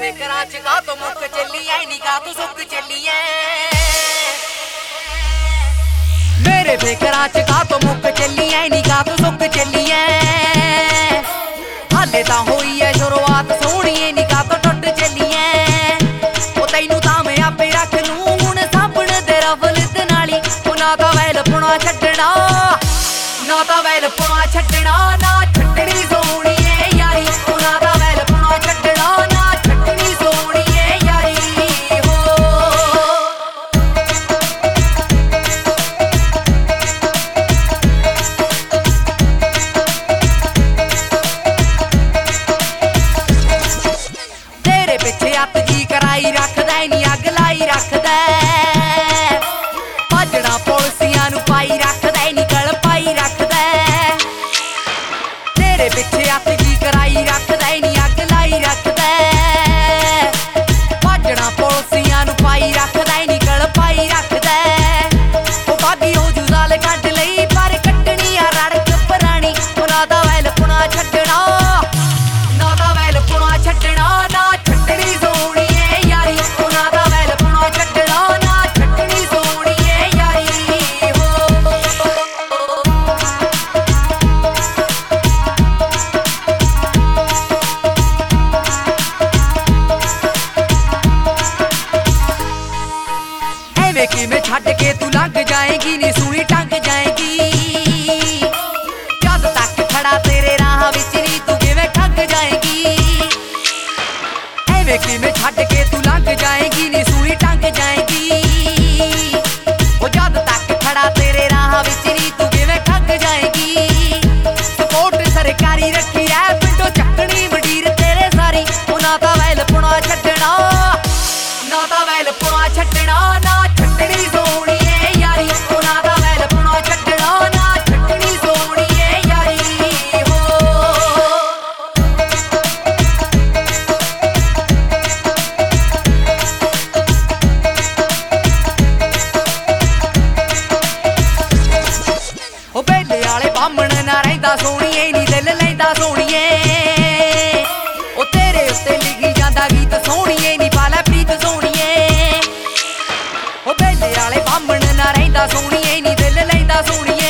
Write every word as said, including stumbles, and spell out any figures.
ਫਿਕਰਾਂ ਚ ਕਾ ਤੋਂ ਮੁੱਕ ਚੱਲੀ ਐ ਨੀ ਕਾ ਤੂੰ ਸੁੱਕ ਚੱਲੀ ਐ ਮੇਰੇ ਫਿਕਰਾਂ ਚ ਕਾ ਤੋਂ ਮੁੱਕ ਚੱਲੀ ਐ ਨੀ ਕਾ ਤੂੰ ਸੁੱਕ ਚੱਲੀ ਐ ਹਾਲੇ ਤਾਂ ਹੋਈ ਐ ਸ਼ੁਰੂਆਤ ਸੋਹਣੀਏ ਨੀ ਕਾ ਤੋਂ ਟੁੱਟ ਚੱਲੀ ਐ ਉਹ ਤੈਨੂੰ ਤਾਂ ਮੈਂ ਆਪੇ ਰੱਖ ਲੂੰ ਹੁਣ ਸਾਬਣ ਦੇ ਰਵਲ ਤੇ ਨਾਲੀ ਉਹ ਨਾ ਤਾਂ ਵੈਲ ਪੁਣਾ ਛੱਡਣਾ ਨਾ ਤਾਂ ਵੈਲ ਪੁਣਾ ਛੱਡਣਾ ਨਾ ਛੱਡਣੀ ਸੋਹਣੀਏ ਯਾਰੀ ਉਹ ਨਾ ਤਾਂ ਵੈਲ ਪੁਣਾ ਛੱਡਣਾ ਨਾ ਛੱਡਣੀ ਸੋਹਣੀਏ ਯਾਰੀ ਹੋ ਤੇਰੇ ਪਿੱਛੇ ਹੱਥ ਜੀ ਕਰਾਈ ਰੱਖਦਾ ਨੀ ਅੱਗ ਲਾਈ ਰੱਖਦਾ ਭੱਜਣਾ ਪੁਲਸੀਆਂ ਨੂੰ ਪਾਈ ਰੱਖਦਾ ਨੀ ਗਲ ਪਾਈ ਰੱਖਦਾ ਤੇਰੇ ਪਿੱਛੇ ਹੱਥ ਜੀ ਕਰਾਈ ਰੱਖਦਾ ਨੀ ਅੱਗ ਲਾਈ ਰੱਖਦਾ ਭੱਜਣਾ ਪੁਲਸੀਆਂ ਨੂੰ ਪਾਈ ਰੱਖਦਾ ਨੀ ਗਲ ਪਾਈ ਰੱਖਦਾ ਉਹ ਬਾਗੀ ਹੋ ਜੁਜ਼ਾਲ ਕੱਢ ਲਈ ਪਰ ਕੱਢਣੀ ਆ ਰੜਕ ਪੁਰਾਣੀ ਉਹ ਨਾ ਤਾਂ ਵੈਲ ਪੁਣਾ ਛੱਡਣਾ ਨਾ ਤਾਂ ਵੈਲ ਪੁਣਾ ਛੱਡਣਾ ਨਾ ਛੱਡਣੀ ਸੋਹਣੀਏ ਯਾਰੀ ਉਹ ਨਾ ਤਾਂ ਵੈਲ ਪੁਣਾ ਛੱਡਣਾ ਨਾ ਛੱਡਣੀ ਸੋਹਣੀਏ ਯਾਰੀ ਹੋ ਐਵੇਂ ਕਿਵੇਂ ਛੱਡ ਕੇ ਤੂੰ ਲੰਘ ਜਾਏਗੀ ਨੀ ਸੂਈ ਟੰਗ ਜਾਏਗੀ ਜਦ ਤੱਕ ਖੜਾ ਤੇਰੇ ਰਾਹ ਵਿੱਚ ਨੀ ਤੂੰ ਕਿਵੇਂ ਠੱਗ ਜਾਏਗੀ ਐਵੇਂ ਕਿਵੇਂ ਛੱਡ ਕੇ ਤੂੰ ਲੰਘ ਜਾਏਗੀ ਨੀ ਸੂਈ ਟੰਗ ਜਾਏਗੀ ਉਹ ਜਦ ਤੱਕ ਖੜਾ ਤੇਰੇ ਰਾਹ ਵਿੱਚ ਨੀ ਤੂੰ ਕਿਵੇਂ ਠੱਗ ਜਾਏਗੀ ਸਪੋਰਟ ਸਰਕਾਰੀ ਰੱਖੀ ਐ ਪਿੰਡੋਂ ਚੱਕਣੀ ਮੰਡੀਰ ਤੇਰੇ ਸਾਰੀ ਉਹ ਨਾ ਤਾਂ ਵੈਲ ਪੁਣਾ ਛੱਡਣਾ ਨਾ ਤਾਂ ਵੈਲ ਪੁਣਾ ਛੱਡਣਾ ਨਾ ਛੱਡਣੀ ਸੋਹਣੀਏ ਯਾਰੀ ਉਹ ਨਾ ਤਾਂ ਵੈਲ ਪੁਣਾ ਛੱਡਣਾ ਨਾ ਛੱਡਣੀ ਸੋਹਣੀਏ ਯਾਰੀ ਹੋ ਉਹ ਬੇਲੇ ਵਾਲੇ ਬਾਹਮਣ ਨਾ ਰਹਿੰਦਾ ਸੋਹਣੀਏ ਨੀ ਦਿਲ ਲੈਂਦਾ ਸੋਹਣੀਏ ਉਹ ਤੇਰੇ ਉੱਤੇ ਲਿਖੀ ਜਾਂਦਾ ਗੀਤ ਸੋਹਣੀਏ ਨੀ ਪਾਲਾ ਪ੍ਰੀਤ ਸੋਹਣੀਏ ਉਹ ਬੇਲੇ ਵਾਲੇ ਬਾਹਮਣ ਨਾ ਰਹਿੰਦਾ ਸੋਹਣੀਏ ਨੀ ਦਿਲ ਲੈਂਦਾ ਸੋਹਣੀਏ